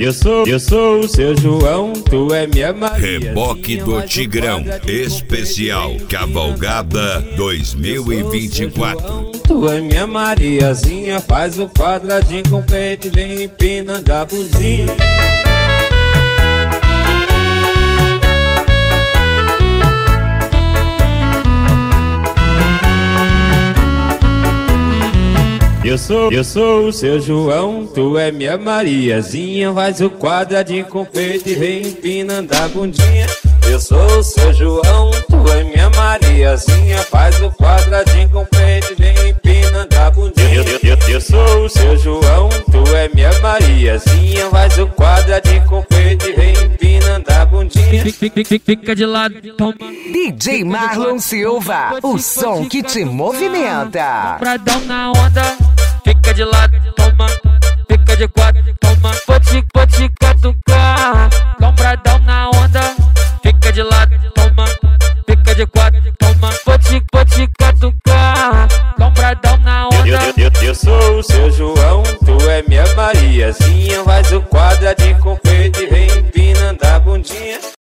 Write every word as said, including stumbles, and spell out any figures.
Eu sou, eu sou o seu João, tu é minha Maria. Reboque do Tigrão, especial Cavalgada dois mil e vinte e quatro. Tu é minha Mariazinha, faz o quadradinho com o peito e vem empinando a bundinha. Eu sou, eu sou o seu João, tu é minha Mariazinha, faz o quadradinho com o peito e vem empinando a bundinha. Eu sou o seu João, tu é minha Mariazinha, faz o quadradinho com o peito e vem empinando a bundinha. Eu, eu, eu, eu sou o seu João, tu é minha Mariazinha, faz o quadradinho com o peito e vem empinando a bundinha. Fica, fica, fica de lado, toma. D J Marlon Silva, o som que te movimenta. Pradão na onda, fica de lado, toma. Fica de quatro, toma. Vou te, vou te catucar. Lombradão na onda, fica de lado, toma. Fica de quatro, toma. Vou te, vou te catucar. Lombradão na onda. Eu, eu, eu, eu sou o seu João, tu é minha Mariazinha, faz o quadradinho com o peito e vem empinando a bundinha.